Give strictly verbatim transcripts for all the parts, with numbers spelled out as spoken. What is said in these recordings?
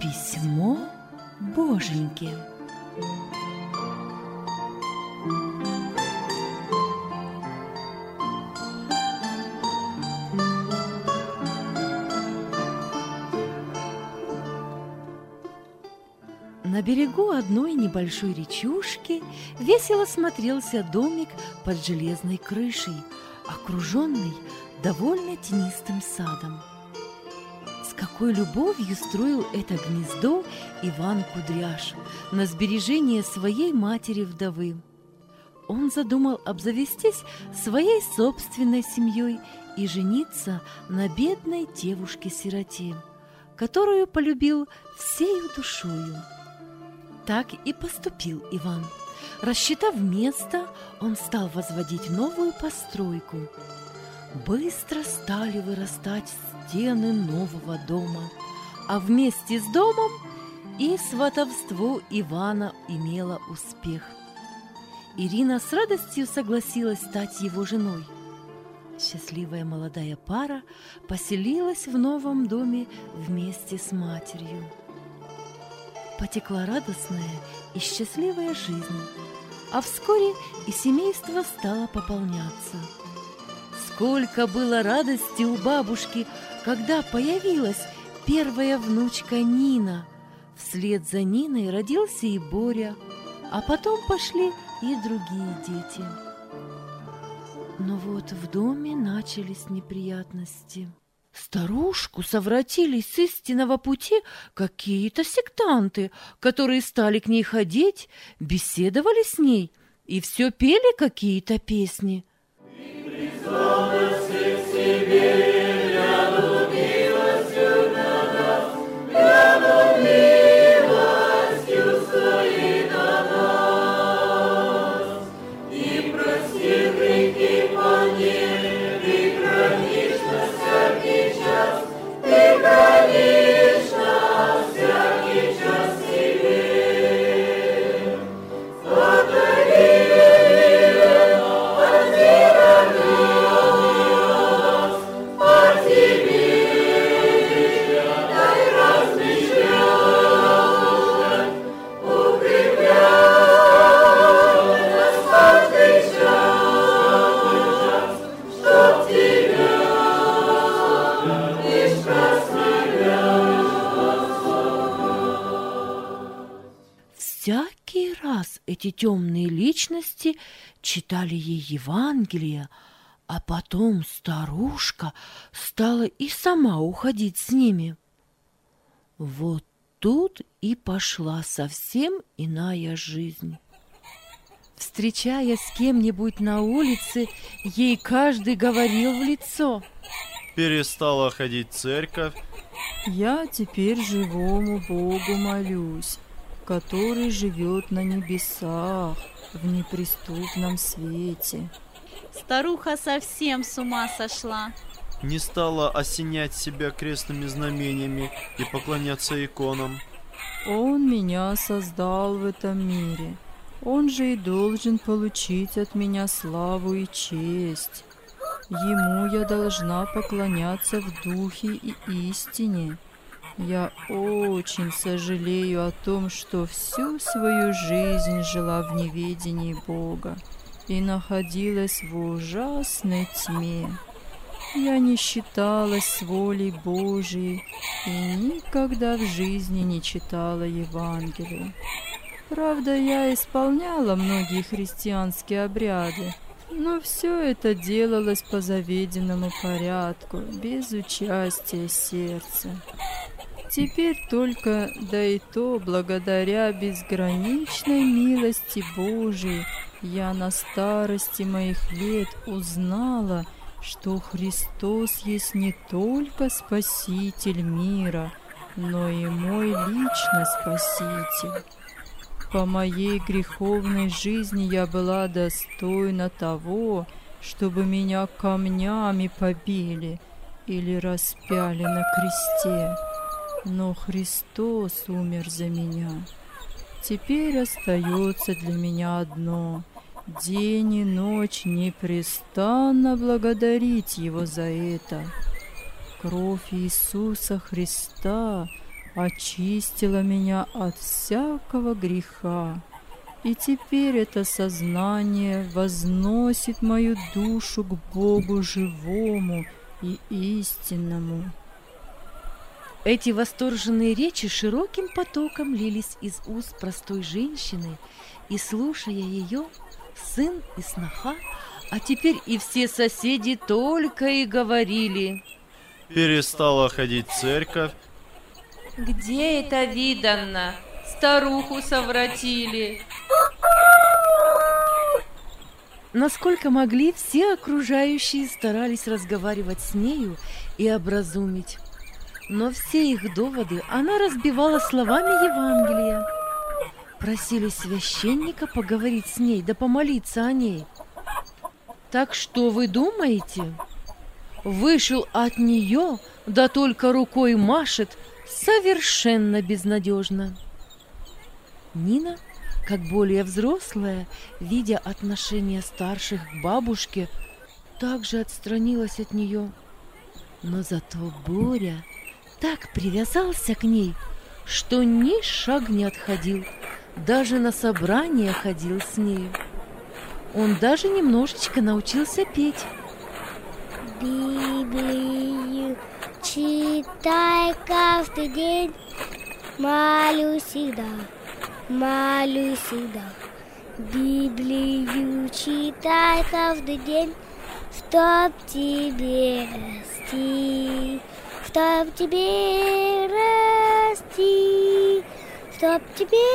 Письмо Боженьки. На берегу одной небольшой речушки весело смотрелся домик под железной крышей, окруженный довольно тенистым садом. С какой любовью строил это гнездо Иван Кудряш на сбережение своей матери-вдовы. Он задумал обзавестись своей собственной семьей и жениться на бедной девушке-сироте, которую полюбил всею душою. Так и поступил Иван. Рассчитав место, он стал возводить новую постройку. Быстро стали вырастать стены нового дома, а вместе с домом и сватовство Ивана имело успех. Ирина с радостью согласилась стать его женой. Счастливая молодая пара поселилась в новом доме вместе с матерью. Потекла радостная и счастливая жизнь, а вскоре и семейство стало пополняться. Сколько было радости у бабушки, когда появилась первая внучка Нина. Вслед за Ниной родился и Боря, а потом пошли и другие дети. Но вот в доме начались неприятности. Старушку совратили с истинного пути какие-то сектанты, которые стали к ней ходить, беседовали с ней и все пели какие-то песни. Всякий раз эти темные личности читали ей Евангелие, а потом старушка стала и сама уходить с ними. Вот тут и пошла совсем иная жизнь. Встречаясь с кем-нибудь на улице, ей каждый говорил в лицо: перестала ходить в церковь. Я теперь живому Богу молюсь, который живет на небесах, в неприступном свете. Старуха совсем с ума сошла. Не стала осенять себя крестными знамениями и поклоняться иконам. Он меня создал в этом мире. Он же и должен получить от меня славу и честь. Ему я должна поклоняться в духе и истине. Я очень сожалею о том, что всю свою жизнь жила в неведении Бога и находилась в ужасной тьме. Я не считалась с волей Божией и никогда в жизни не читала Евангелие. Правда, я исполняла многие христианские обряды, но все это делалось по заведенному порядку, без участия сердца. Теперь только, да и то благодаря безграничной милости Божией, я на старости моих лет узнала, что Христос есть не только Спаситель мира, но и мой личный Спаситель. По моей греховной жизни я была достойна того, чтобы меня камнями побили или распяли на кресте. Но Христос умер за меня. Теперь остается для меня одно — день и ночь непрестанно благодарить Его за это. Кровь Иисуса Христа очистила меня от всякого греха. И теперь это сознание возносит мою душу к Богу живому и истинному. Эти восторженные речи широким потоком лились из уст простой женщины, и, слушая ее, сын и сноха, а теперь и все соседи только и говорили: перестала ходить в церковь. где это видано? Старуху совратили. Насколько могли, все окружающие старались разговаривать с нею и образумить. Но все их доводы она разбивала словами Евангелия. Просили священника поговорить с ней, да помолиться о ней. Так что вы думаете? Вышел от нее, да только рукой машет, совершенно безнадежно. Нина, как более взрослая, видя отношение старших к бабушке, также отстранилась от нее. Но зато Боря так привязался к ней, что ни шаг не отходил, даже на собрание ходил с нею. Он даже немножечко научился петь. Библию читай каждый день, молюсь всегда, молюсь всегда. Библию читай каждый день, чтоб тебе расти, чтоб тебе расти, чтоб тебе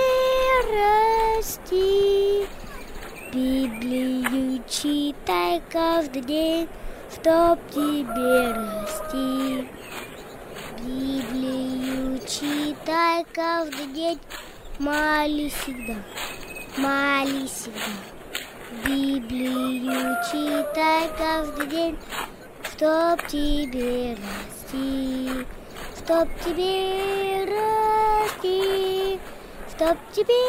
расти. Библию читай каждый день, чтоб тебе расти. Библию читай каждый день, молись всегда, молись всегда. Библию читай каждый день, чтоб тебе расти, чтоб тебе расти, чтоб тебе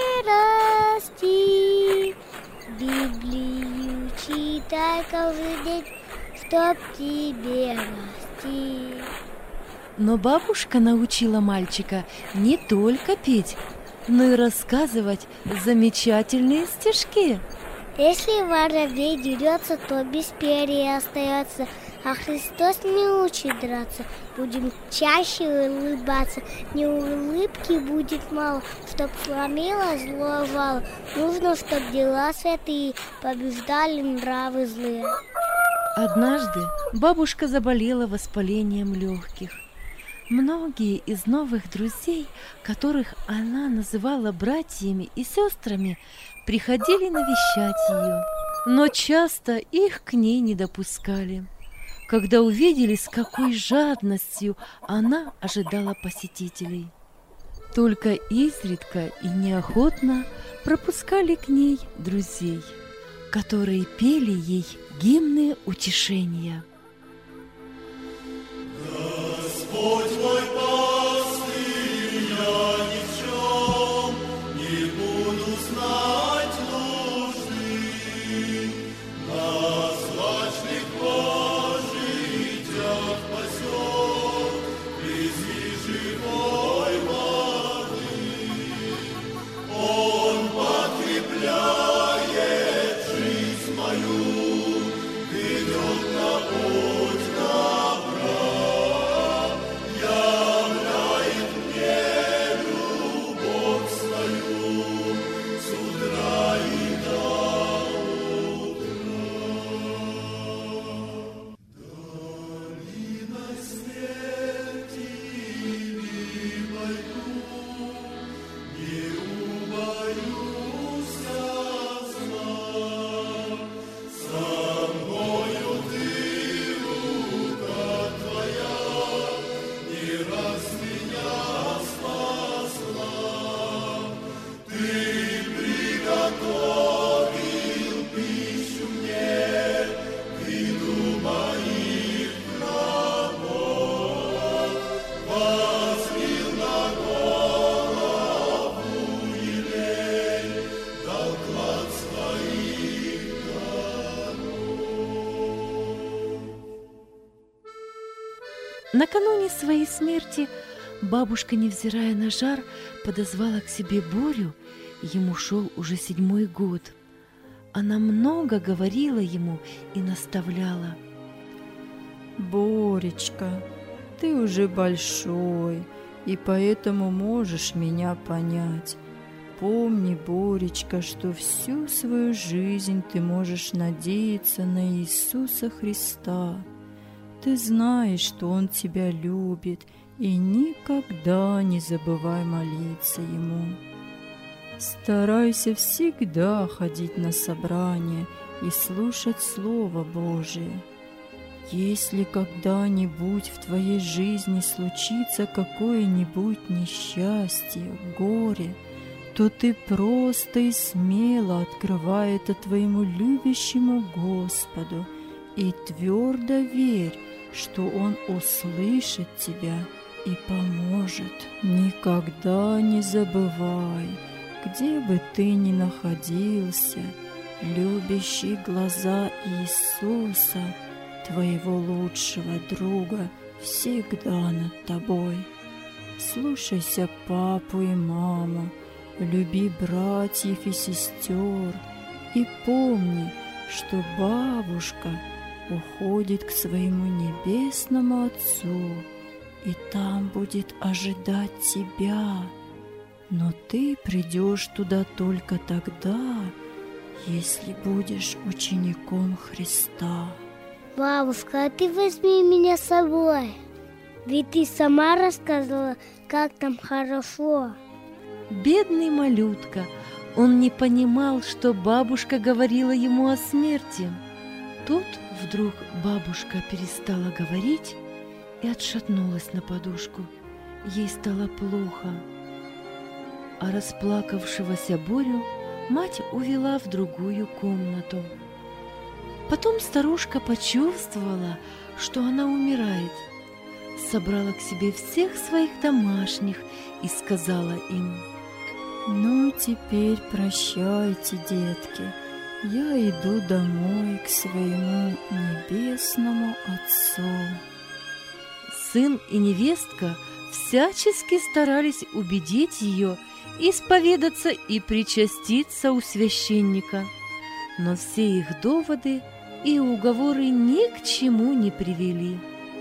расти. Библию читай каждый день, чтоб тебе расти. Но бабушка научила мальчика не только петь, но и рассказывать замечательные стишки. Если воробей дерется, то без перья остается, а Христос не учит драться. Будем чаще улыбаться, не улыбки будет мало, чтоб сломило зло вало. Нужно, чтоб дела святые побеждали нравы злые. Однажды бабушка заболела воспалением легких. Многие из новых друзей, которых она называла братьями и сестрами, приходили навещать ее, но часто их к ней не допускали. Когда увидели, с какой жадностью она ожидала посетителей, только изредка и неохотно пропускали к ней друзей, которые пели ей гимны утешения. Господь мой пастырь, я ни в чем не буду знать нужды. На злачных пожитях пасет близи живой воды. Он подкрепляет жизнь мою, ведет на путь добра. Накануне своей смерти Бабушка, невзирая на жар, подозвала к себе Борю, ему шел уже седьмой год. Она много говорила ему и наставляла. «Боречка, ты уже большой, и поэтому можешь меня понять. Помни, Боречка, что всю свою жизнь ты можешь надеяться на Иисуса Христа. Ты знаешь, что Он тебя любит, и никогда не забывай молиться Ему. Старайся всегда ходить на собрания и слушать Слово Божие. Если когда-нибудь в твоей жизни случится какое-нибудь несчастье, горе, то ты просто и смело открывай это твоему любящему Господу и твердо верь, что Он услышит тебя и поможет. Никогда не забывай, где бы ты ни находился, любящие глаза Иисуса, твоего лучшего друга, всегда над тобой. Слушайся папу и маму, люби братьев и сестер, и помни, что бабушка уходит к своему небесному Отцу, и там будет ожидать тебя. Но ты придешь туда только тогда, если будешь учеником Христа. Бабушка, а ты возьми меня с собой. Ведь ты сама рассказывала, как там хорошо. Бедный малютка, он не понимал, что бабушка говорила ему о смерти. Тут вдруг бабушка перестала говорить и отшатнулась на подушку. Ей стало плохо. А расплакавшегося Борю мать увела в другую комнату. Потом старушка почувствовала, что она умирает, собрала к себе всех своих домашних и сказала им: «Ну, теперь прощайте, детки, я иду домой к своему небесному Отцу». Сын и невестка всячески старались убедить ее исповедаться и причаститься у священника, но все их доводы и уговоры ни к чему не привели.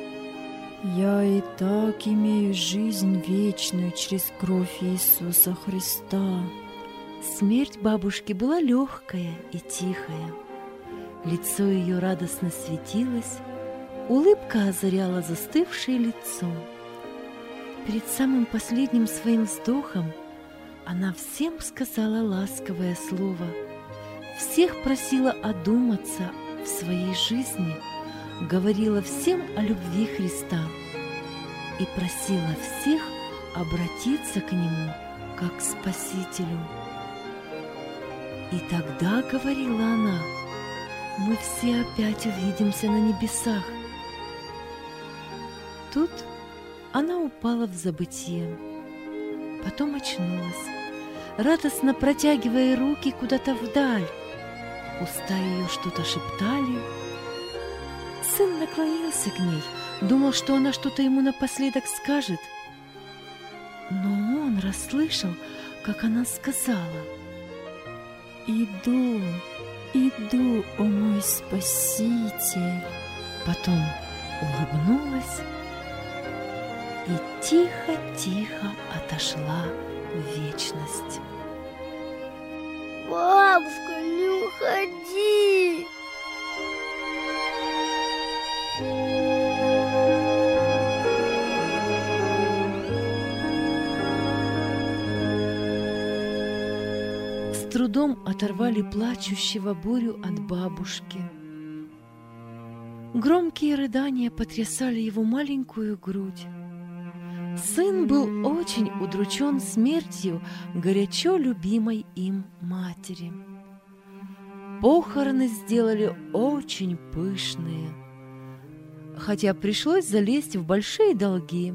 «Я и так имею жизнь вечную через кровь Иисуса Христа». Смерть бабушки была легкая и тихая. Лицо ее радостно светилось, улыбка озаряла застывшее лицо. Перед самым последним своим вздохом она всем сказала ласковое слово, всех просила одуматься в своей жизни, говорила всем о любви Христа и просила всех обратиться к Нему как к Спасителю. И тогда, говорила она, мы все опять увидимся на небесах. Тут она упала в забытье, потом очнулась, радостно протягивая руки куда-то вдаль. Уста ее что-то шептали. Сын наклонился к ней, думал, что она что-то ему напоследок скажет. Но он расслышал, как она сказала: «Иду, иду, о мой Спаситель». Потом улыбнулась и тихо-тихо отошла в вечность. Бабушка, не уходи! С трудом оторвали плачущего Борю от бабушки. Громкие рыдания потрясали его маленькую грудь. Сын был очень удручен смертью горячо любимой им матери. Похороны сделали очень пышные, хотя пришлось залезть в большие долги.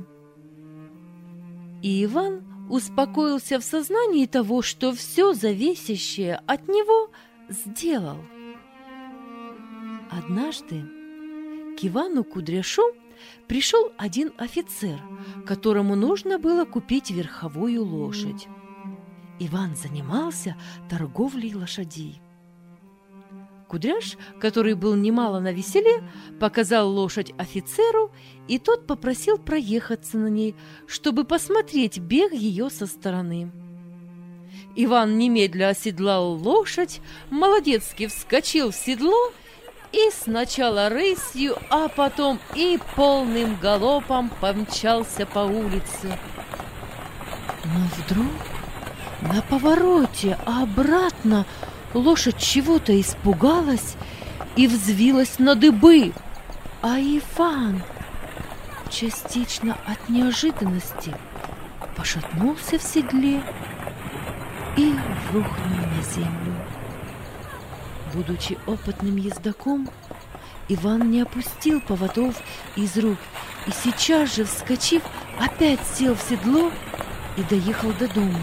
И Иван успокоился в сознании того, что все зависящее от него сделал. Однажды к Ивану Кудряшу пришел один офицер, которому нужно было купить верховую лошадь. Иван занимался торговлей лошадей. Кудряш, который был немало навеселе, показал лошадь офицеру, и тот попросил проехаться на ней, чтобы посмотреть бег ее со стороны. Иван немедля оседлал лошадь, молодецки вскочил в седло и сначала рысью, а потом и полным галопом помчался по улице. Но вдруг на повороте обратно лошадь чего-то испугалась и взвилась на дыбы, а Иван частично от неожиданности пошатнулся в седле и рухнул на землю. Будучи опытным ездаком, Иван не опустил поводов из рук и сейчас же, вскочив, опять сел в седло и доехал до дома.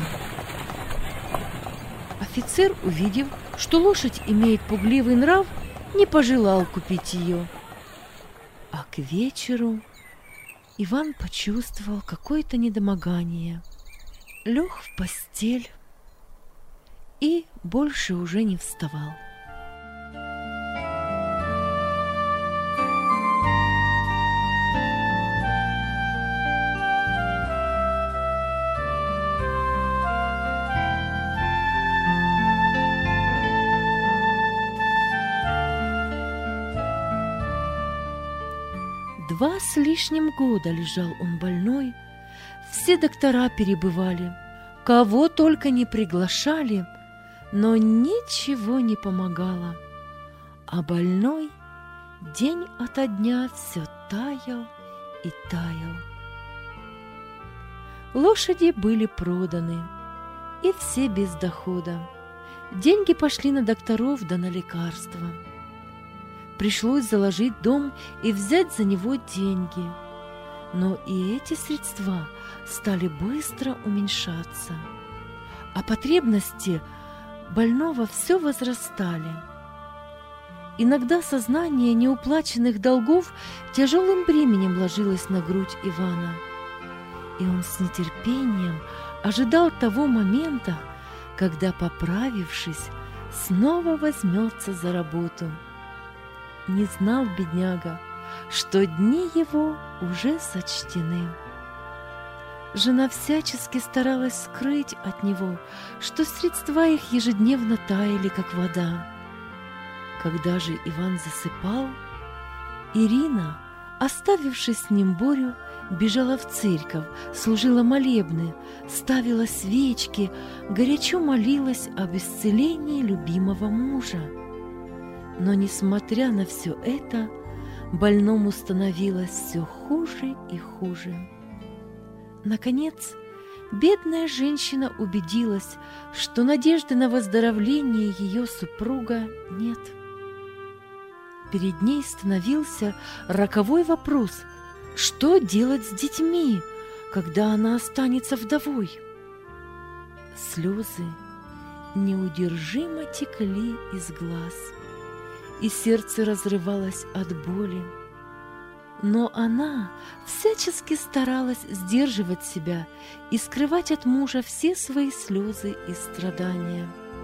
Офицер, увидев, что лошадь имеет пугливый нрав, не пожелал купить ее. А к вечеру Иван почувствовал какое-то недомогание, лег в постель и больше уже не вставал. Два с лишним года лежал он больной, все доктора перебывали, кого только не приглашали, но ничего не помогало. А больной день ото дня все таял и таял. Лошади были проданы, и все без дохода. Деньги пошли на докторов да на лекарства. Пришлось заложить дом и взять за него деньги. Но и эти средства стали быстро уменьшаться, а потребности больного все возрастали. Иногда сознание неуплаченных долгов тяжелым бременем ложилось на грудь Ивана, и он с нетерпением ожидал того момента, когда, поправившись, снова возьмется за работу. Не знал бедняга, что дни его уже сочтены. Жена всячески старалась скрыть от него, что средства их ежедневно таяли, как вода. Когда же Иван засыпал, Ирина, оставивши с ним Борю, бежала в церковь, служила молебны, ставила свечки, горячо молилась об исцелении любимого мужа. Но, несмотря на все это, больному становилось все хуже и хуже. Наконец, бедная женщина убедилась, что надежды на выздоровление ее супруга нет. Перед ней становился роковой вопрос: что делать с детьми, когда она останется вдовой? Слезы неудержимо текли из глаз, и сердце разрывалось от боли. Но она всячески старалась сдерживать себя и скрывать от мужа все свои слезы и страдания.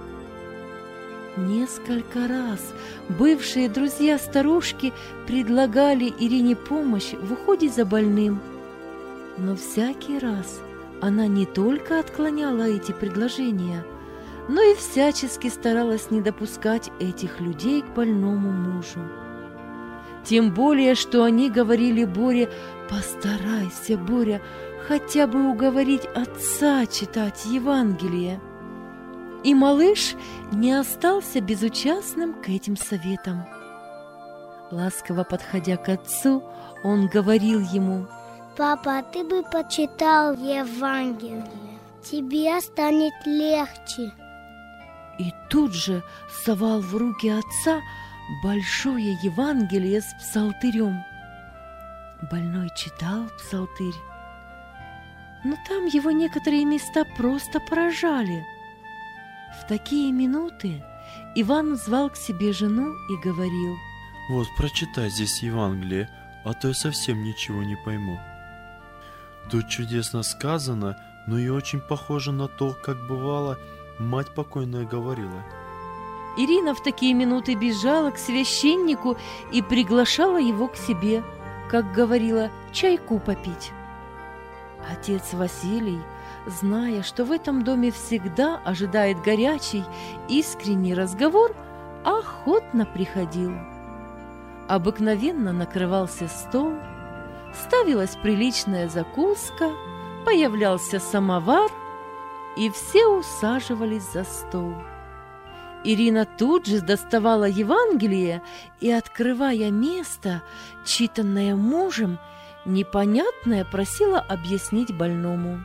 Несколько раз бывшие друзья старушки предлагали Ирине помощь в уходе за больным, но всякий раз она не только отклоняла эти предложения, но и всячески старалась не допускать этих людей к больному мужу. Тем более, что они говорили Боре: «Постарайся, Боря, хотя бы уговорить отца читать Евангелие». И малыш не остался безучастным к этим советам. Ласково подходя к отцу, он говорил ему: «Папа, ты бы почитал Евангелие, тебе станет легче». И тут же совал в руки отца большое Евангелие с псалтырем. Больной читал псалтырь, но там его некоторые места просто поражали. В такие минуты Иван звал к себе жену и говорил: Вот, прочитай здесь Евангелие, а то я совсем ничего не пойму. Тут чудесно сказано, но и очень похоже на то, как бывало, мать покойная говорила. Ирина в такие минуты бежала к священнику и приглашала его к себе, как говорила, чайку попить. Отец Василий, зная, что в этом доме всегда ожидает горячий, искренний разговор, охотно приходил. Обыкновенно накрывался стол, ставилась приличная закуска, появлялся самовар, и все усаживались за стол. Ирина тут же доставала Евангелие и, открывая место, читанное мужем, непонятное просила объяснить больному.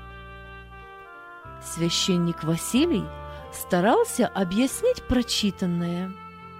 Священник Василий старался объяснить прочитанное.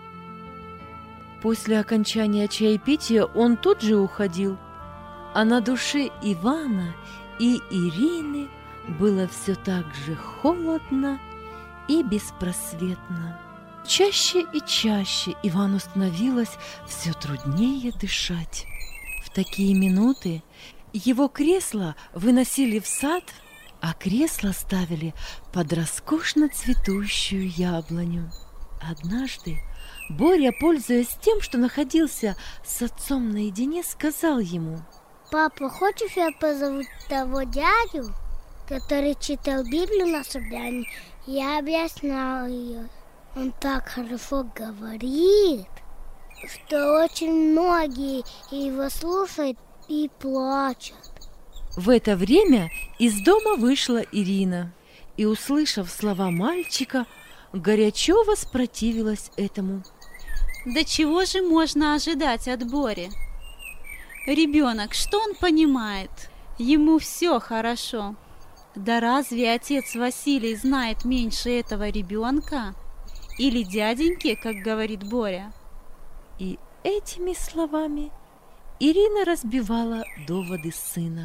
После окончания чаепития он тут же уходил, а на душе Ивана и Ирины было все так же холодно и беспросветно. Чаще и чаще Ивану становилось все труднее дышать. В такие минуты его кресло выносили в сад, а кресло ставили под роскошно цветущую яблоню. Однажды Боря, пользуясь тем, что находился с отцом наедине, сказал ему: «Папа, хочешь, я позову того дядю, который читал Библию на собрании? Я объяснял ее. Он так хорошо говорит, что очень многие его слушают и плачут». В это время из дома вышла Ирина и, услышав слова мальчика, горячо воспротивилась этому. Да чего же можно ожидать от Бори? Ребенок, что он понимает? Ему все хорошо. Да разве отец Василий знает меньше этого ребенка? Или дяденьки, как говорит Боря? И этими словами Ирина разбивала доводы сына.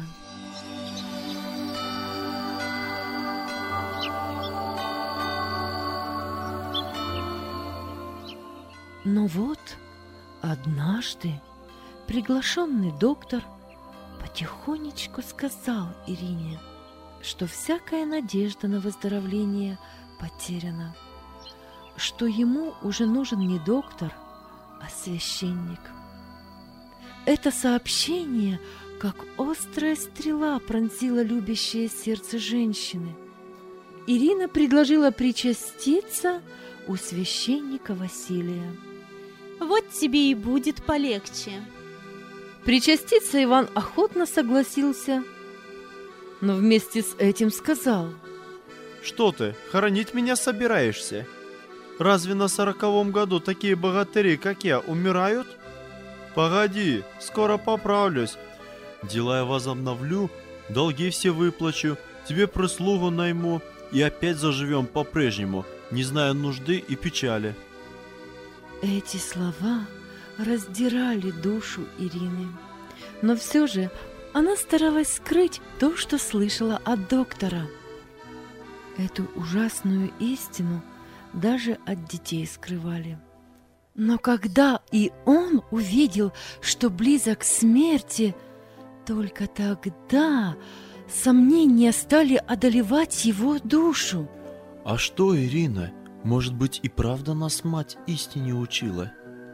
Но вот однажды приглашенный доктор потихонечку сказал Ирине, что всякая надежда на выздоровление потеряна, что ему уже нужен не доктор, а священник. Это сообщение, как острая стрела, пронзило любящее сердце женщины. Ирина предложила причаститься у священника Василия. Вот тебе и будет полегче. Причаститься Иван охотно согласился, но вместе с этим сказал: Что ты, хоронить меня собираешься? Разве на сороковом году такие богатыри, как я, умирают? Погоди, скоро поправлюсь. Дела я возобновлю, долги все выплачу, тебе прислугу найму, и опять заживем по-прежнему, не зная нужды и печали. Эти слова раздирали душу Ирины, но все же она старалась скрыть то, что слышала от доктора. Эту ужасную истину даже от детей скрывали. Но когда и он увидел, что близок к смерти, только тогда сомнения стали одолевать его душу. А что, Ирина, может быть, и правда нас мать истине учила?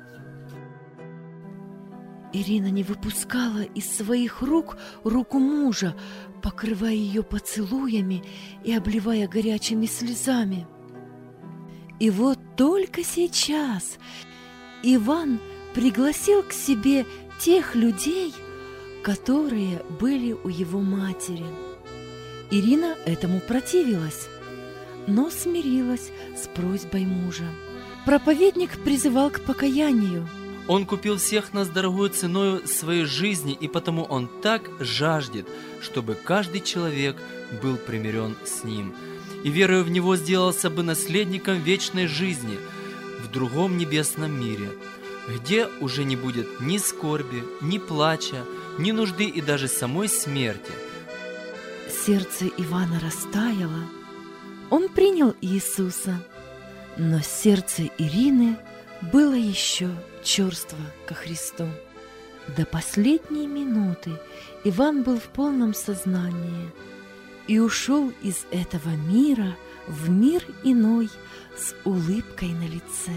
Ирина не выпускала из своих рук руку мужа, покрывая ее поцелуями и обливая горячими слезами. И вот только сейчас Иван пригласил к себе тех людей, которые были у его матери. Ирина этому противилась, но смирилась с просьбой мужа. Проповедник призывал к покаянию. Он купил всех нас дорогой ценою своей жизни, и потому он так жаждет, чтобы каждый человек был примирен с ним, и веруя в него сделался бы наследником вечной жизни в другом небесном мире, где уже не будет ни скорби, ни плача, ни нужды и даже самой смерти. Сердце Ивана растаяло. Он принял Иисуса, но сердце Ирины было еще черство ко Христу. До последней минуты Иван был в полном сознании и ушел из этого мира в мир иной с улыбкой на лице.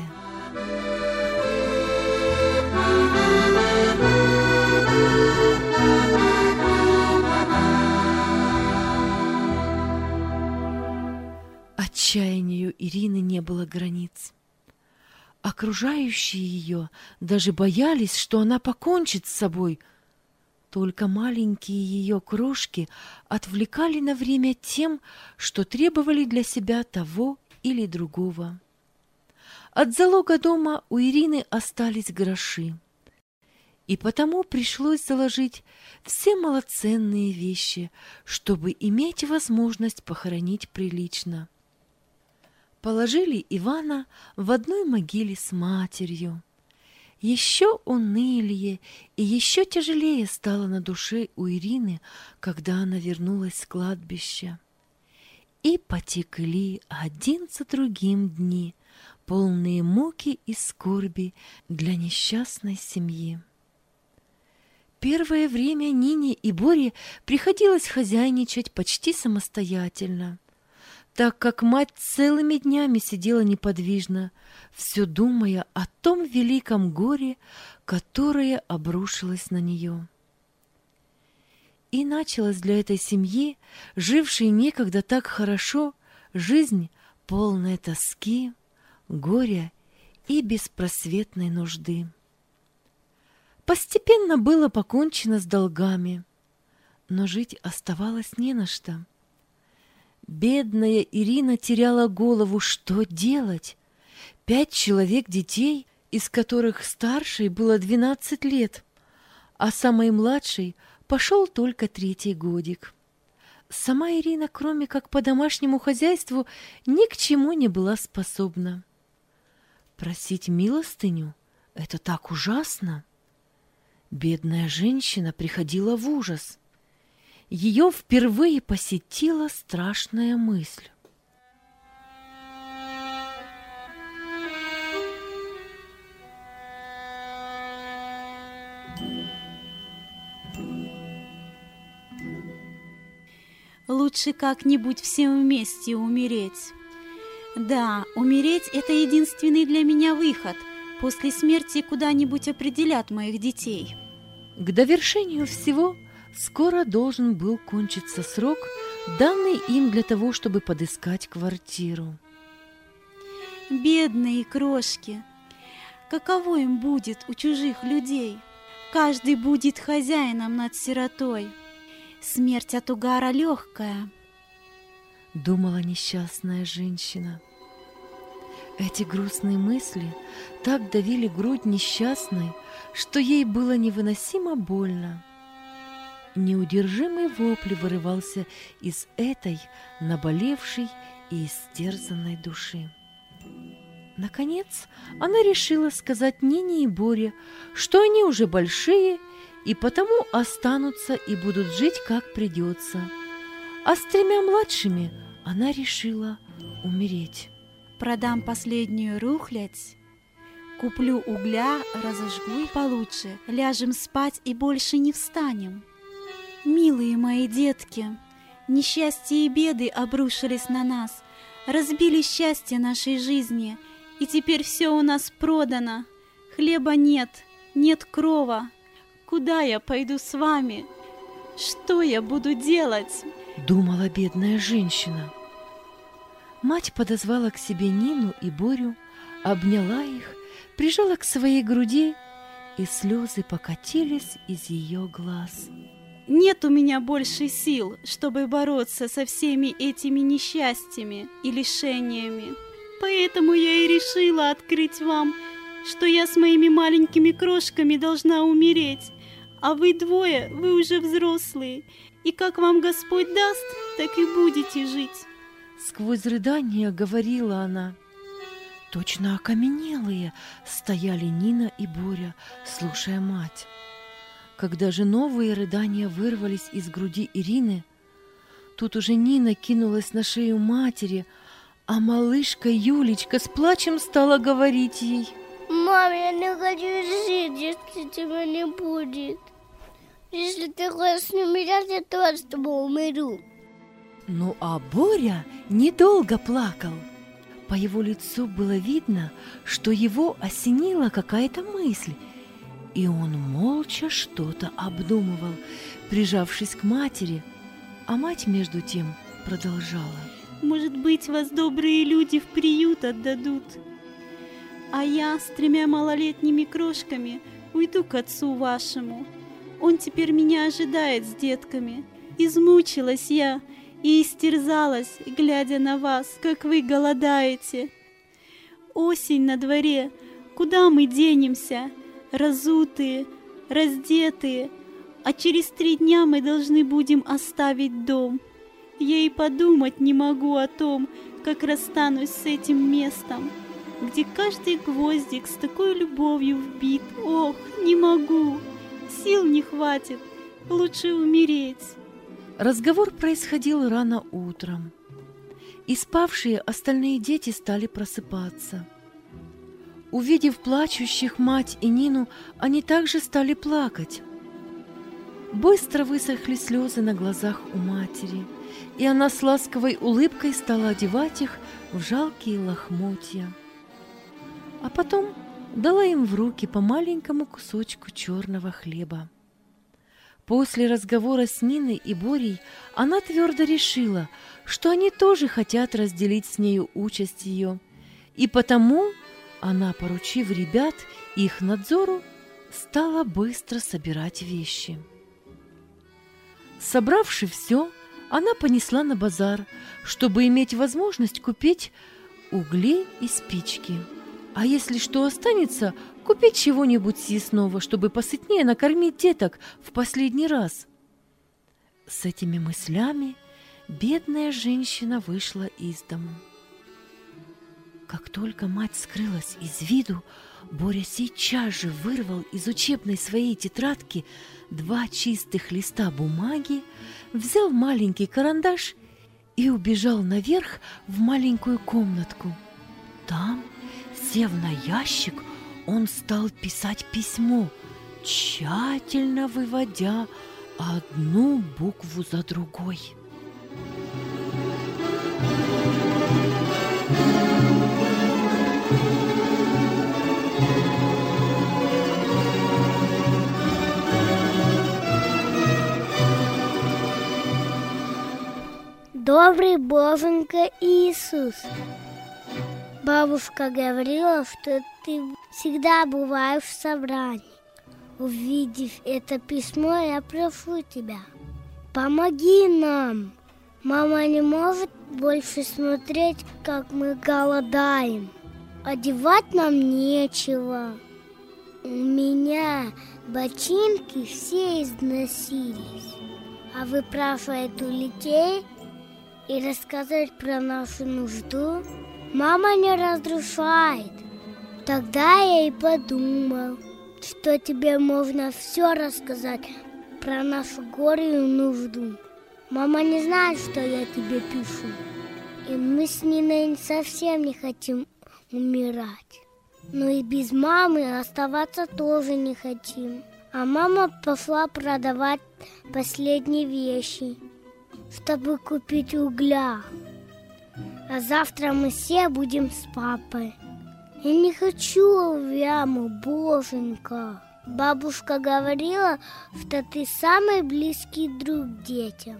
Отчаянию Ирины не было границ. Окружающие ее даже боялись, что она покончит с собой. Только маленькие ее крошки отвлекали на время тем, что требовали для себя того или другого. От залога дома у Ирины остались гроши, и потому пришлось заложить все малоценные вещи, чтобы иметь возможность похоронить прилично. Положили Ивана в одной могиле с матерью. Еще унылее и еще тяжелее стало на душе у Ирины, когда она вернулась с кладбища. И потекли один за другим дни, полные муки и скорби для несчастной семьи. Первое время Нине и Боре приходилось хозяйничать почти самостоятельно, так как мать целыми днями сидела неподвижно, все думая о том великом горе, которое обрушилось на нее. И началась для этой семьи, жившей некогда так хорошо, жизнь, полная тоски, горя и беспросветной нужды. Постепенно было покончено с долгами, но жить оставалось не на что. Бедная Ирина теряла голову, что делать. Пять человек детей, из которых старшей было двенадцать лет, а самой младшей пошел только третий годик. Сама Ирина, кроме как по домашнему хозяйству, ни к чему не была способна. Просить милостыню — это так ужасно. Бедная женщина приходила в ужас. Ее впервые посетила страшная мысль. Лучше как-нибудь всем вместе умереть. Да, умереть – это единственный для меня выход. После смерти куда-нибудь определят моих детей. К довершению всего скоро должен был кончиться срок, данный им для того, чтобы подыскать квартиру. Бедные крошки! Каково им будет у чужих людей? Каждый будет хозяином над сиротой. Смерть от угара легкая, думала несчастная женщина. Эти грустные мысли так давили грудь несчастной, что ей было невыносимо больно. Неудержимый вопль вырывался из этой наболевшей и истерзанной души. Наконец, она решила сказать Нине и Боре, что они уже большие и потому останутся и будут жить как придется. А с тремя младшими она решила умереть. Продам последнюю рухлядь, куплю угля, разожгу получше, ляжем спать и больше не встанем. Милые мои детки, несчастья и беды обрушились на нас, разбили счастье нашей жизни, и теперь все у нас продано. Хлеба нет, нет крова. Куда я пойду с вами? Что я буду делать? Думала бедная женщина. Мать подозвала к себе Нину и Борю, обняла их, прижала к своей груди, и слезы покатились из ее глаз. Нет у меня больше сил, чтобы бороться со всеми этими несчастьями и лишениями. Поэтому я и решила открыть вам, что я с моими маленькими крошками должна умереть, а вы двое, вы уже взрослые, и как вам Господь даст, так и будете жить. Сквозь рыдания говорила она. Точно окаменелые стояли Нина и Боря, слушая мать. Когда же новые рыдания вырвались из груди Ирины, тут уже Нина кинулась на шею матери, а малышка Юлечка с плачем стала говорить ей: Мам, я не хочу жить, если тебя не будет. Если ты хочешь умереть, я тоже с тобой умру. Ну а Боря недолго плакал. По его лицу было видно, что его осенила какая-то мысль, и он молча что-то обдумывал, прижавшись к матери, а мать между тем продолжала. Может быть, вас добрые люди в приют отдадут, а я с тремя малолетними крошками уйду к отцу вашему. Он теперь меня ожидает с детками. Измучилась я и истерзалась, глядя на вас, как вы голодаете. Осень на дворе, куда мы денемся? Разутые, раздетые, а через три дня мы должны будем оставить дом. Я и подумать не могу о том, как расстанусь с этим местом, где каждый гвоздик с такой любовью вбит. Ох, не могу, сил не хватит, лучше умереть. Разговор происходил рано утром, и спавшие остальные дети стали просыпаться. Увидев плачущих мать и Нину, они также стали плакать. Быстро высохли слезы на глазах у матери, и она с ласковой улыбкой стала одевать их в жалкие лохмотья. А потом дала им в руки по маленькому кусочку черного хлеба. После разговора с Ниной и Борей она твердо решила, что они тоже хотят разделить с нею участь ее, и потому она, поручив ребят их надзору, стала быстро собирать вещи. Собравши все, она понесла на базар, чтобы иметь возможность купить угли и спички. А если что останется, купить чего-нибудь съестного, чтобы посытнее накормить деток в последний раз. С этими мыслями бедная женщина вышла из дому. Как только мать скрылась из виду, Боря сейчас же вырвал из учебной своей тетрадки два чистых листа бумаги, взял маленький карандаш и убежал наверх в маленькую комнатку. Там, сев на ящик, он стал писать письмо, тщательно выводя одну букву за другой. Добрый Боженька Иисус, бабушка говорила, что ты всегда бываешь в собрании. Увидев это письмо, я прошу тебя, помоги нам. Мама не может больше смотреть, как мы голодаем. Одевать нам нечего. У меня ботинки все износились. А выпрашивает у детей и рассказать про нашу нужду мама не разрушает. Тогда я и подумал, что тебе можно все рассказать про нашу горькую нужду. Мама не знает, что я тебе пишу. И мы с Ниной совсем не хотим умирать. Но и без мамы оставаться тоже не хотим. А мама пошла продавать последние вещи, чтобы купить угля. А завтра мы все будем с папой. Я не хочу в яму, Боженька. Бабушка говорила, что ты самый близкий друг детям.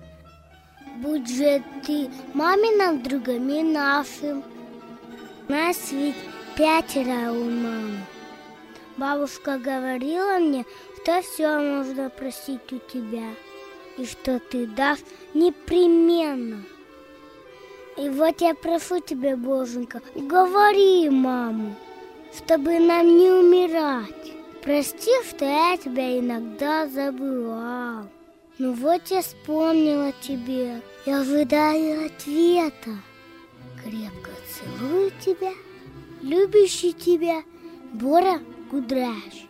Будь же ты маминым другом и нашим. Нас ведь пятеро у мамы. Бабушка говорила мне, что все можно просить у тебя, и что ты дашь непременно. И вот я прошу тебя, Боженька, говори маму, чтобы нам не умирать. Прости, что я тебя иногда забывал. Ну вот я вспомнила тебе. Я ожидаю ответа. Крепко целую тебя, любящий тебя, Боря Кудряш.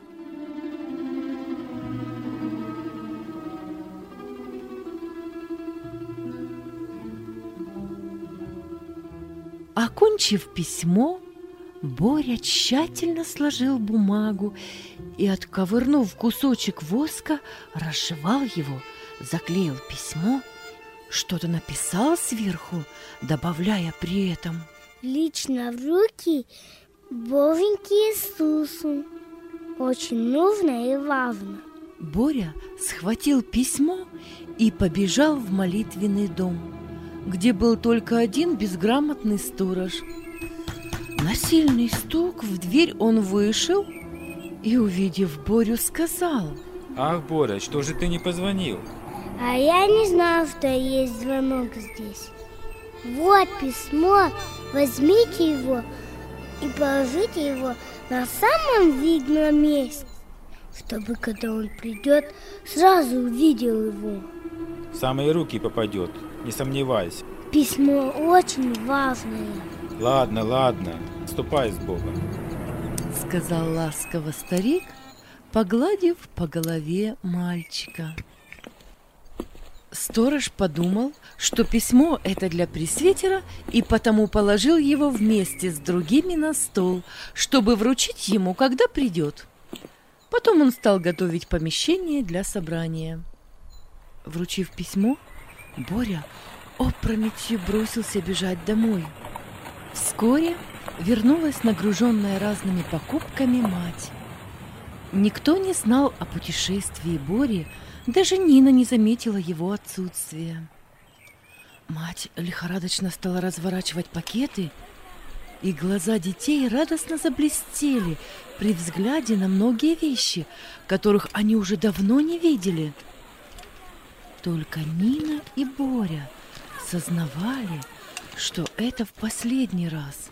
Окончив письмо, Боря тщательно сложил бумагу и, отковырнув кусочек воска, разжевал его, заклеил письмо, что-то написал сверху, добавляя при этом: лично в руки Боженьке Иисусу. Очень нужно и важно. Боря схватил письмо и побежал в молитвенный дом, где был только один безграмотный сторож. На сильный стук в дверь он вышел и, увидев Борю, сказал: Ах, Боря, что же ты не позвонил? А я не знал, что есть звонок здесь. Вот письмо, возьмите его и положите его на самом видном месте, чтобы, когда он придет, сразу увидел его. В самые руки попадет, не сомневайся. Письмо очень важное. Ладно, ладно, ступай с Богом, сказал ласково старик, погладив по голове мальчика. Сторож подумал, что письмо это для пресвитера, и потому положил его вместе с другими на стол, чтобы вручить ему, когда придет. Потом он стал готовить помещение для собрания. Вручив письмо, Боря опрометью бросился бежать домой. Вскоре вернулась нагруженная разными покупками мать. Никто не знал о путешествии Бори, даже Нина не заметила его отсутствия. Мать лихорадочно стала разворачивать пакеты, и глаза детей радостно заблестели при взгляде на многие вещи, которых они уже давно не видели. Только Нина и Боря сознавали, что это в последний раз.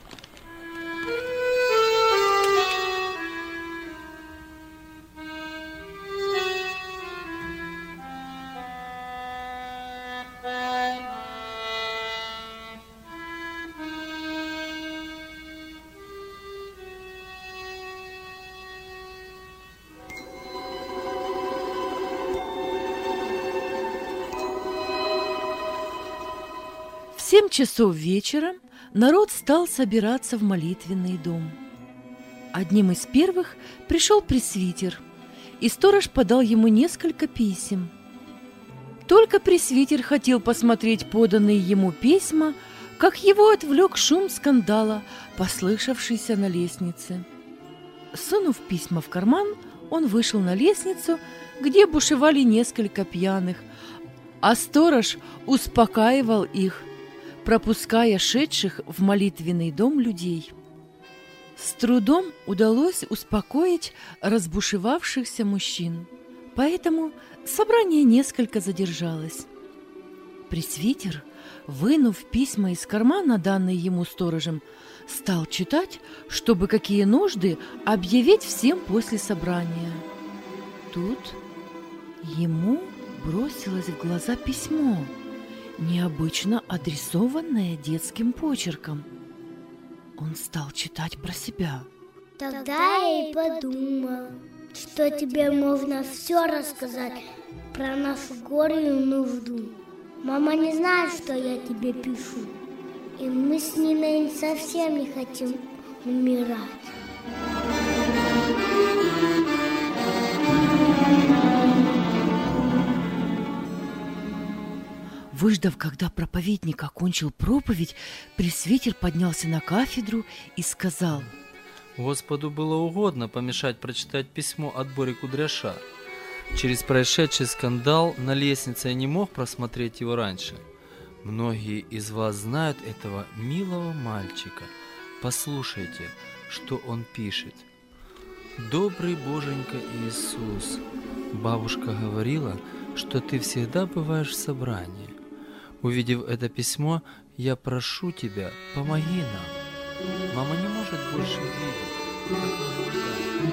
В семь часов вечера народ стал собираться в молитвенный дом. Одним из первых пришел пресвитер, и сторож подал ему несколько писем. Только пресвитер хотел посмотреть поданные ему письма, как его отвлек шум скандала, послышавшийся на лестнице. Сунув письма в карман, он вышел на лестницу, где бушевали несколько пьяных, а сторож успокаивал их, пропуская шедших в молитвенный дом людей. С трудом удалось успокоить разбушевавшихся мужчин, поэтому собрание несколько задержалось. Пресвитер, вынув письма из кармана, данные ему сторожем, стал читать, чтобы какие нужды объявить всем после собрания. Тут ему бросилось в глаза письмо, необычно адресованное детским почерком. Он стал читать про себя. Тогда я и подумал, что тебе можно все рассказать про нашу горькую нужду. Мама не знает, что я тебе пишу, и мы с Ниной совсем не хотим умирать. Выждав, когда проповедник окончил проповедь, пресвитер поднялся на кафедру и сказал: Господу было угодно помешать прочитать письмо от Бори Кудряша. Через происшедший скандал на лестнице я не мог просмотреть его раньше. Многие из вас знают этого милого мальчика. Послушайте, что он пишет. «Добрый Боженька Иисус, бабушка говорила, что ты всегда бываешь в собрании. Увидев это письмо, я прошу тебя, помоги нам. Мама не может больше видеть, как мы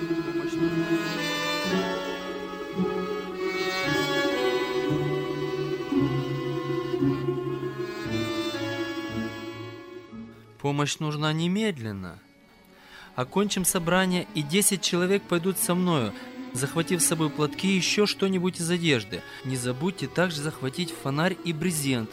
нуждаемся. Помощь нужна немедленно. Окончим собрание, и десять человек пойдут со мною, захватив с собой платки и еще что-нибудь из одежды. Не забудьте также захватить фонарь и брезент.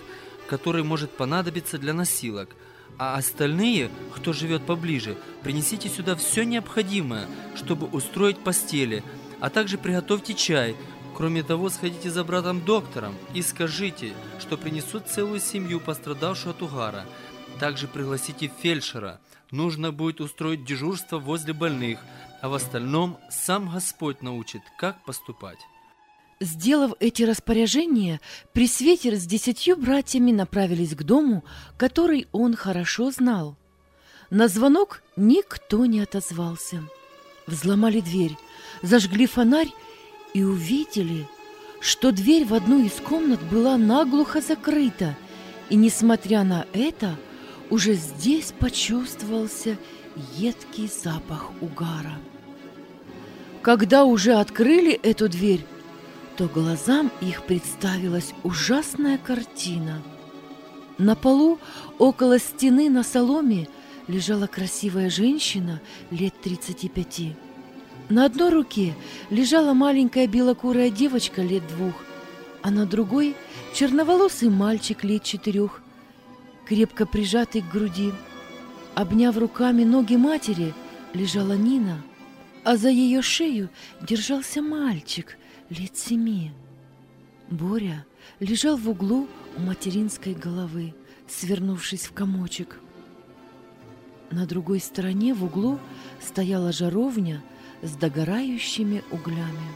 который может понадобиться для носилок. А остальные, кто живет поближе, принесите сюда все необходимое, чтобы устроить постели, а также приготовьте чай. Кроме того, сходите за братом-доктором и скажите, что принесут целую семью, пострадавшую от угара. Также пригласите фельдшера. Нужно будет устроить дежурство возле больных, а в остальном сам Господь научит, как поступать». Сделав эти распоряжения, пресвитер с десятью братьями направились к дому, который он хорошо знал. На звонок никто не отозвался. Взломали дверь, зажгли фонарь и увидели, что дверь в одну из комнат была наглухо закрыта, и, несмотря на это, уже здесь почувствовался едкий запах угара. Когда уже открыли эту дверь, то глазам их представилась ужасная картина. На полу около стены на соломе лежала красивая женщина лет тридцати пяти. На одной руке лежала маленькая белокурая девочка лет двух, а на другой черноволосый мальчик лет четырех, крепко прижатый к груди. Обняв руками ноги матери, лежала Нина, а за ее шею держался мальчик лет семи. Боря лежал в углу у материнской головы, свернувшись в комочек. На другой стороне в углу стояла жаровня с догорающими углями.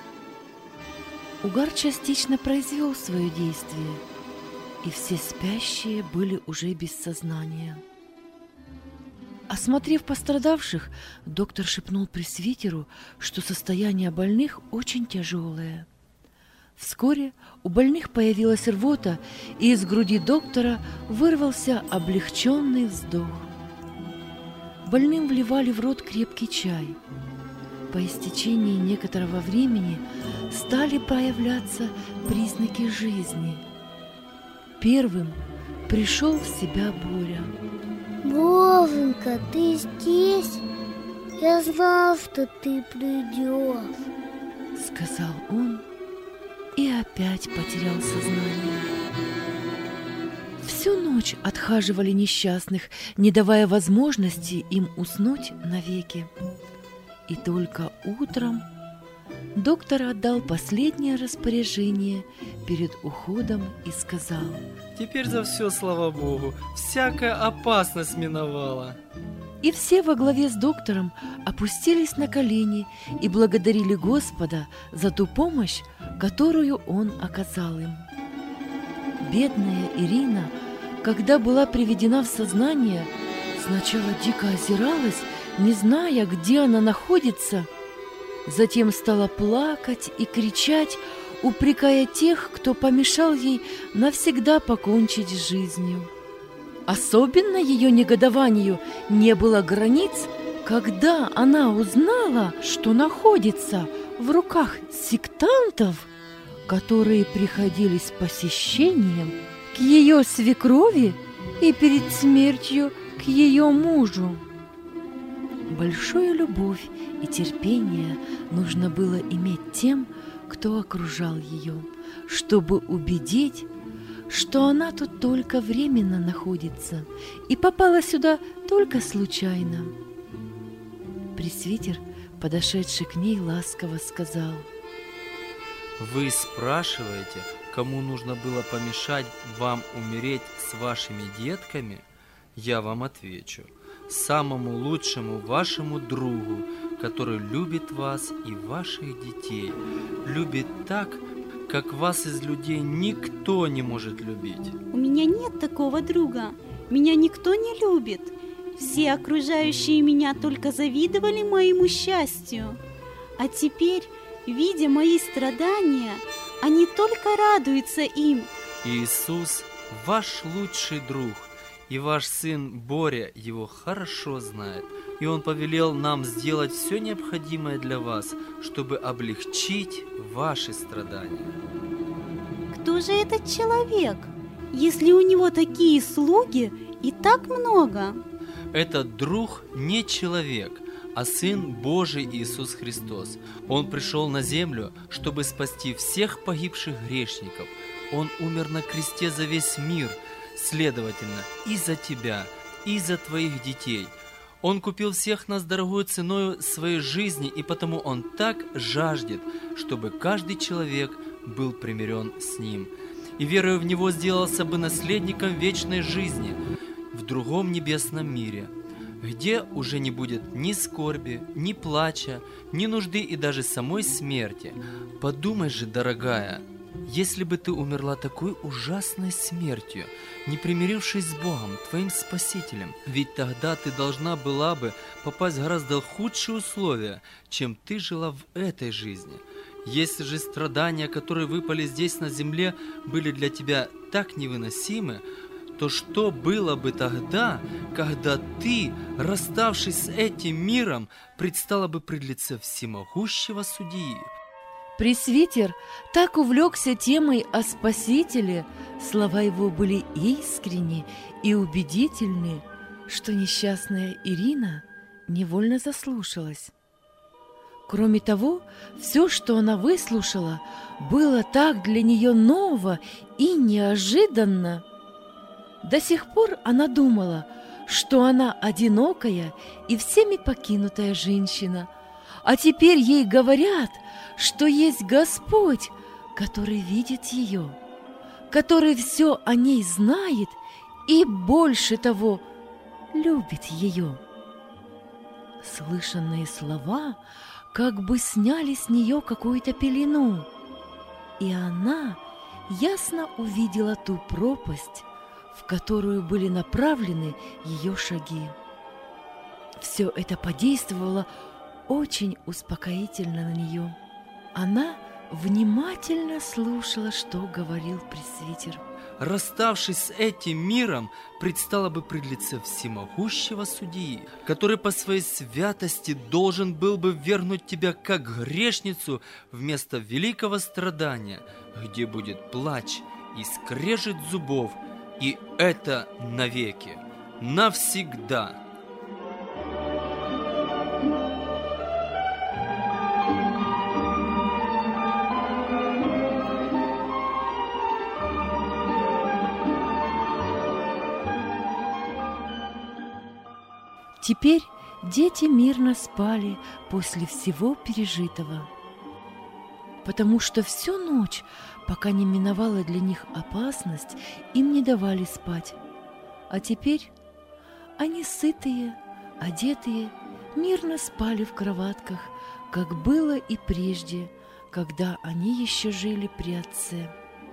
Угар частично произвел свое действие, и все спящие были уже без сознания. Осмотрев пострадавших, доктор шепнул пресвитеру, что состояние больных очень тяжелое. Вскоре у больных появилась рвота, и из груди доктора вырвался облегченный вздох. Больным вливали в рот крепкий чай. По истечении некоторого времени стали проявляться признаки жизни. Первым пришел в себя Боря. Боженька, ты здесь? Я знал, что ты придешь, сказал он и опять потерял сознание. Всю ночь отхаживали несчастных, не давая возможности им уснуть навеки. И только утром доктор отдал последнее распоряжение перед уходом и сказал: «Теперь за все, слава Богу, всякая опасность миновала». И все во главе с доктором опустились на колени и благодарили Господа за ту помощь, которую Он оказал им. Бедная Ирина, когда была приведена в сознание, сначала дико озиралась, не зная, где она находится, затем стала плакать и кричать, упрекая тех, кто помешал ей навсегда покончить с жизнью. Особенно ее негодованию не было границ, когда она узнала, что находится в руках сектантов, которые приходили с посещением к ее свекрови и перед смертью к ее мужу. Большую любовь и терпение нужно было иметь тем, кто окружал ее, чтобы убедить, что она тут только временно находится и попала сюда только случайно. Пресвитер, подошедший к ней, ласково сказал: «Вы спрашиваете, кому нужно было помешать вам умереть с вашими детками? Я вам отвечу: самому лучшему вашему другу, который любит вас и ваших детей, любит так, как вас из людей никто не может любить». У меня нет такого друга. Меня никто не любит. Все окружающие меня только завидовали моему счастью. А теперь, видя мои страдания, они только радуются им. Иисус – ваш лучший друг, и ваш сын Боря его хорошо знает. И он повелел нам сделать все необходимое для вас, чтобы облегчить ваши страдания. Кто же этот человек, если у него такие слуги и так много? Этот друг не человек, а Сын Божий Иисус Христос. Он пришел на землю, чтобы спасти всех погибших грешников. Он умер на кресте за весь мир, следовательно, и за тебя, и за твоих детей. Он купил всех нас дорогой ценою своей жизни, и потому Он так жаждет, чтобы каждый человек был примирен с Ним, и верою в Него сделался бы наследником вечной жизни в другом небесном мире, где уже не будет ни скорби, ни плача, ни нужды и даже самой смерти. Подумай же, дорогая, если бы ты умерла такой ужасной смертью, не примирившись с Богом, твоим Спасителем, ведь тогда ты должна была бы попасть в гораздо худшие условия, чем ты жила в этой жизни. Если же страдания, которые выпали здесь на земле, были для тебя так невыносимы, то что было бы тогда, когда ты, расставшись с этим миром, предстала бы пред лице всемогущего судьи? Пресвитер так увлекся темой о Спасителе, слова его были искренни и убедительны, что несчастная Ирина невольно заслушалась. Кроме того, все, что она выслушала, было так для нее ново и неожиданно. До сих пор она думала, что она одинокая и всеми покинутая женщина, а теперь ей говорят, что есть Господь, который видит ее, который все о ней знает и, больше того, любит ее. Слышанные слова как бы сняли с нее какую-то пелену, и она ясно увидела ту пропасть, в которую были направлены ее шаги. Все это подействовало очень успокоительно на нее. Она внимательно слушала, что говорил пресвитер. Расставшись с этим миром, предстала бы пред лице всемогущего судьи, который по своей святости должен был бы ввергнуть тебя как грешницу вместо великого страдания, где будет плач и скрежет зубов, и это навеки, навсегда. Теперь дети мирно спали после всего пережитого, потому что всю ночь, пока не миновала для них опасность, им не давали спать. А теперь они сытые, одетые, мирно спали в кроватках, как было и прежде, когда они еще жили при отце.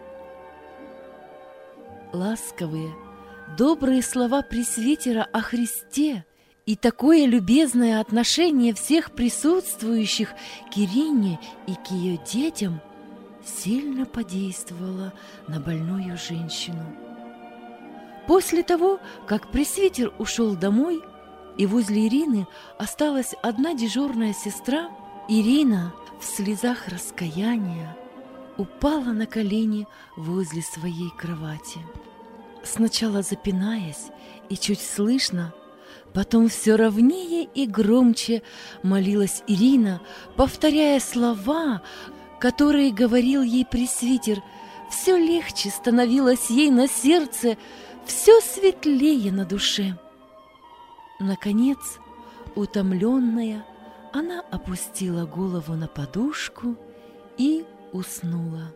Ласковые, добрые слова пресвитера о Христе и такое любезное отношение всех присутствующих к Ирине и к ее детям сильно подействовало на больную женщину. После того, как пресвитер ушел домой, и возле Ирины осталась одна дежурная сестра, Ирина в слезах раскаяния упала на колени возле своей кровати. Сначала запинаясь и чуть слышно, потом все ровнее и громче молилась Ирина, повторяя слова, которые говорил ей пресвитер. Все легче становилось ей на сердце, все светлее на душе. Наконец, утомленная, она опустила голову на подушку и уснула.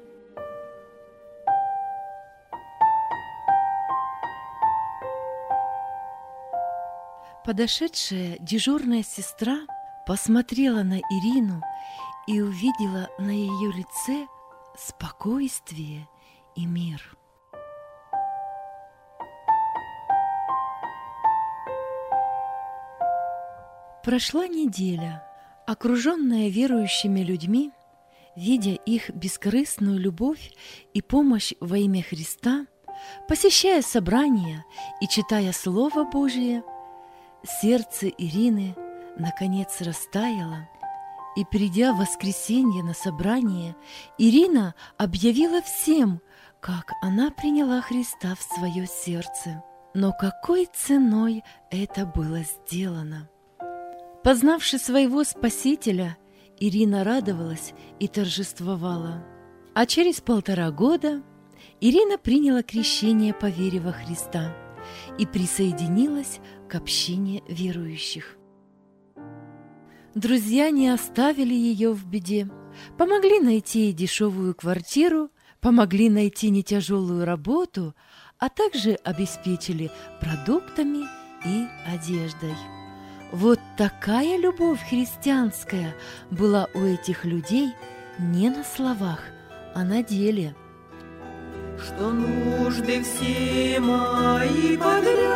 Подошедшая дежурная сестра посмотрела на Ирину и увидела на ее лице спокойствие и мир. Прошла неделя. Окруженная верующими людьми, видя их бескорыстную любовь и помощь во имя Христа, посещая собрания и читая Слово Божие, сердце Ирины наконец растаяло, и, придя в воскресенье на собрание, Ирина объявила всем, как она приняла Христа в свое сердце. Но какой ценой это было сделано! Познавши своего Спасителя, Ирина радовалась и торжествовала. А через полтора года Ирина приняла крещение по вере во Христа и присоединилась к общине верующих. Друзья не оставили ее в беде, помогли найти ей дешевую квартиру, помогли найти нетяжелую работу, а также обеспечили продуктами и одеждой. Вот такая любовь христианская была у этих людей не на словах, а на деле. Что нужды все мои подряд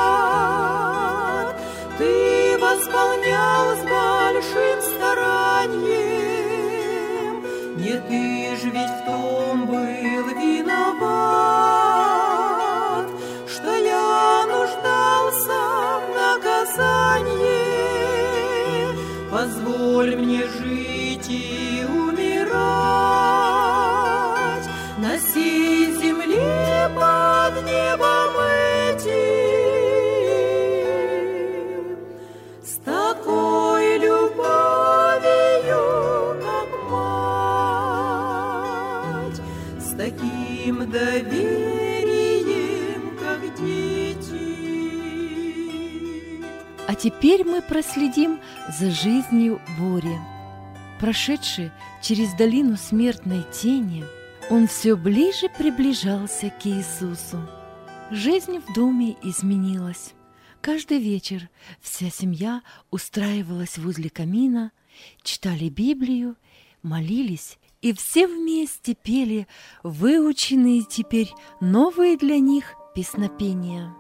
Ты восполнял с большим старанием. Не ты ж ведь в том был виноват, что я нуждался в наказании. Позволь мне жить и умирать на сей земле под небом этим, с такой любовью, как мать, с таким доверием, как дети. А теперь мы проследим за жизнью Бори. Прошедший через долину смертной тени, он все ближе приближался к Иисусу. Жизнь в доме изменилась. Каждый вечер вся семья устраивалась возле камина, читали Библию, молились и все вместе пели выученные теперь новые для них песнопения.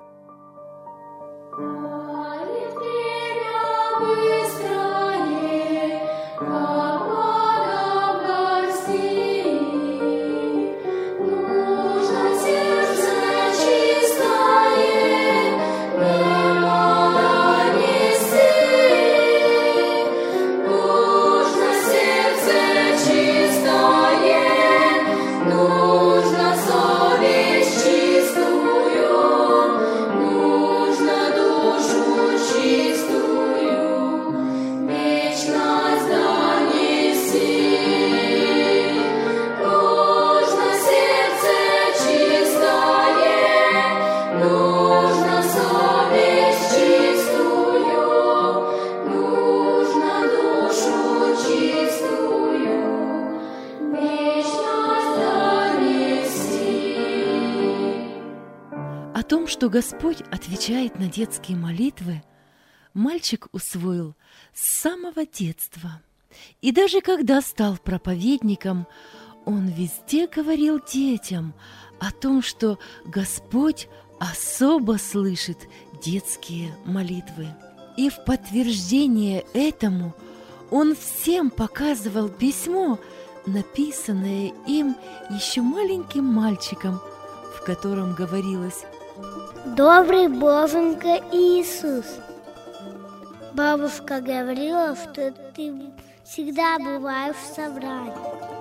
О том, что Господь отвечает на детские молитвы, мальчик усвоил с самого детства. И даже когда стал проповедником, он везде говорил детям о том, что Господь особо слышит детские молитвы. И в подтверждение этому он всем показывал письмо, написанное им еще маленьким мальчиком, в котором говорилось: «Добрый Боженька Иисус, бабушка говорила, что ты всегда бываешь в собрании.